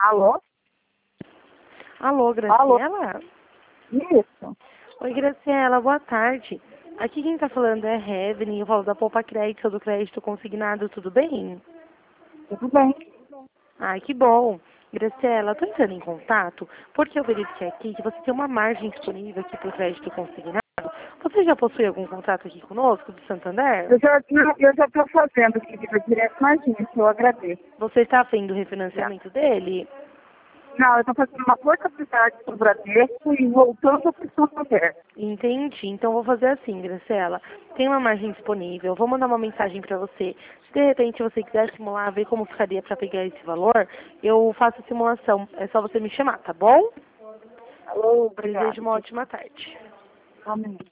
Alô? Alô, Graciela? Isso. Oi, Graciela, boa tarde. Aqui quem tá falando é Heaven, eu falo da Poupa Crédito, do crédito consignado, tudo bem? Tudo bem. Ai, que bom. Graciela, tô entrando em contato porque eu verifiquei aqui que você tem uma margem disponível aqui para o crédito consignado. Você já possui algum contrato aqui conosco, do Santander? Eu já estou fazendo aqui direto na agência, eu agradeço. Você está vendo o refinanciamento dele? Não, eu estou fazendo uma portabilidade para o Bradesco e voltando para o Santander. Entendi. Então vou fazer assim, Graciela. Tem uma margem disponível. Vou mandar uma mensagem para você. Se de repente você quiser simular, ver como ficaria para pegar esse valor, eu faço a simulação. É só você me chamar, tá bom? Alô, Desejo obrigada. uma ótima tarde. Amém.